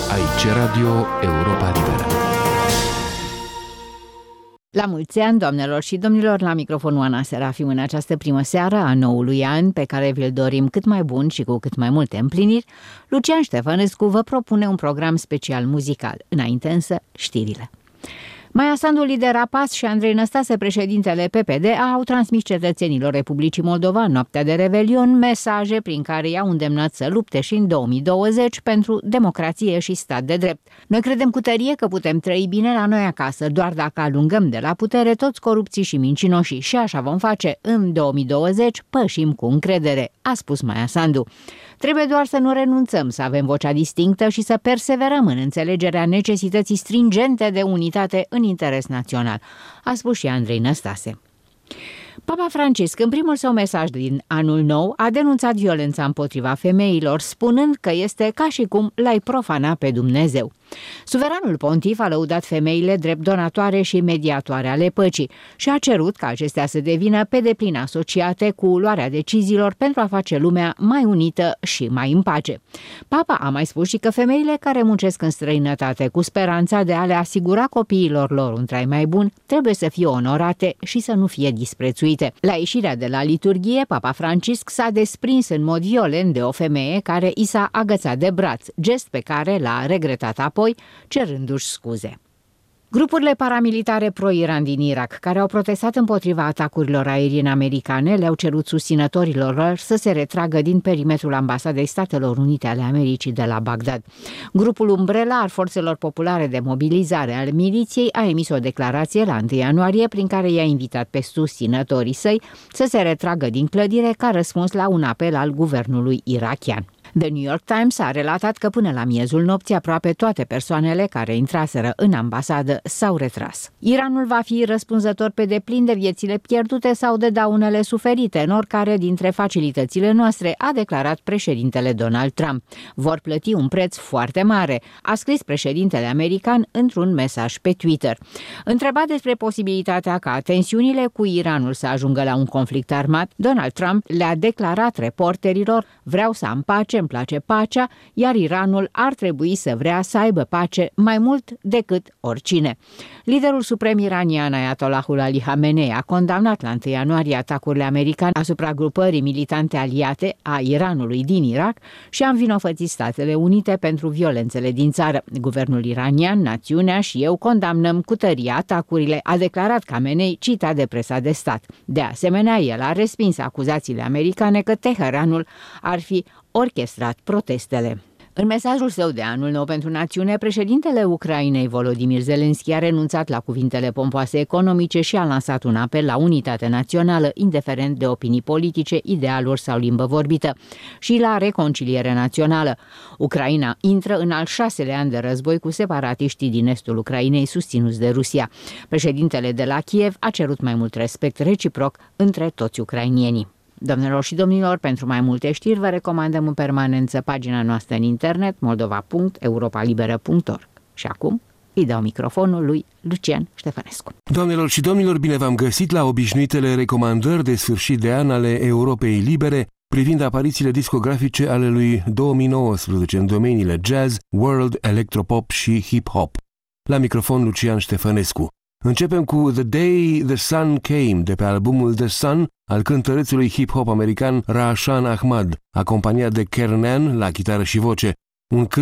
Aici Radio Europa Liberă. La mulți ani, doamnelor și domnilor, la microfonul Ana Serafim în această primă seară a noului an, pe care vi-l dorim cât mai bun și cu cât mai multe împliniri, Lucian Ștefănescu vă propune un program special muzical. Înainte însă, știrile. Maia Sandu, lider APAS, și Andrei Năstase, președintele PPD, au transmis cetățenilor Republicii Moldova în noaptea de Revelion mesaje prin care i-au îndemnat să lupte și în 2020 pentru democrație și stat de drept. Noi credem cu tărie că putem trăi bine la noi acasă, doar dacă alungăm de la putere toți corupții și mincinoșii, și așa vom face. În 2020 pășim cu încredere, a spus Maia Sandu. Trebuie doar să nu renunțăm, să avem vocea distinctă și să perseverăm în înțelegerea necesității stringente de unitate în interes național, a spus și Andrei Năstase. Papa Francisc, în primul său mesaj din anul nou, a denunțat violența împotriva femeilor, spunând că este ca și cum l-ai profana pe Dumnezeu. Suveranul pontif a lăudat femeile drept donatoare și mediatoare ale păcii și a cerut ca acestea să devină pe deplin asociate cu luarea deciziilor pentru a face lumea mai unită și mai în pace. Papa a mai spus și că femeile care muncesc în străinătate cu speranța de a le asigura copiilor lor un trai mai bun trebuie să fie onorate și să nu fie disprețuite. La ieșirea de la liturghie, Papa Francisc s-a desprins în mod violent de o femeie care i s-a agățat de braț, gest pe care l-a regretat apoi, cerându-și scuze. Grupurile paramilitare pro-Iran din Irak, care au protestat împotriva atacurilor aeriene americane, le-au cerut susținătorilor lor să se retragă din perimetrul ambasadei Statelor Unite ale Americii de la Bagdad. Grupul Umbrella al Forțelor Populare de Mobilizare al miliției a emis o declarație la 1 ianuarie prin care i-a invitat pe susținătorii săi să se retragă din clădire ca răspuns la un apel al guvernului irakian. The New York Times a relatat că până la miezul nopții aproape toate persoanele care intraseră în ambasadă s-au retras. Iranul va fi răspunzător pe deplin de viețile pierdute sau de daunele suferite în oricare dintre facilitățile noastre, a declarat președintele Donald Trump. Vor plăti un preț foarte mare, a scris președintele american într-un mesaj pe Twitter. Întrebat despre posibilitatea ca tensiunile cu Iranul să ajungă la un conflict armat, Donald Trump le-a declarat reporterilor: vreau să am pace, îmi place pacea, iar Iranul ar trebui să vrea să aibă pace mai mult decât oricine. Liderul suprem iranian Ayatollahul Ali Khamenei a condamnat la 1 ianuarie atacurile americane asupra grupării militante aliate a Iranului din Irak și a învinovățit Statele Unite pentru violențele din țară. Guvernul iranian, națiunea și eu condamnăm cu tărie atacurile, a declarat Khamenei, citat de presa de stat. De asemenea, el a respins acuzațiile americane că Teheranul ar fi orchestrat protestele. În mesajul său de anul nou pentru națiune, președintele Ucrainei Volodymyr Zelensky a renunțat la cuvintele pompoase economice și a lansat un apel la unitate națională, indiferent de opinii politice, idealuri sau limbă vorbită, și la reconciliere națională. Ucraina intră în al 6-lea an de război cu separatiștii din estul Ucrainei susținuți de Rusia. Președintele de la Kiev a cerut mai mult respect reciproc între toți ucrainienii. Doamnelor și domnilor, pentru mai multe știri vă recomandăm în permanență pagina noastră în internet moldova.europalibera.org. Și acum îi dau microfonul lui Lucian Ștefănescu. Doamnelor și domnilor, bine v-am găsit la obișnuitele recomandări de sfârșit de an ale Europei Libere privind aparițiile discografice ale lui 2019 în domeniile jazz, world, electropop și hip-hop. La microfon Lucian Ștefănescu. Începem cu The Day the Sun Came, de pe albumul The Sun al cântărețului hip-hop american Rashaan Ahmad, acompaniat de Kernan la chitară și voce, un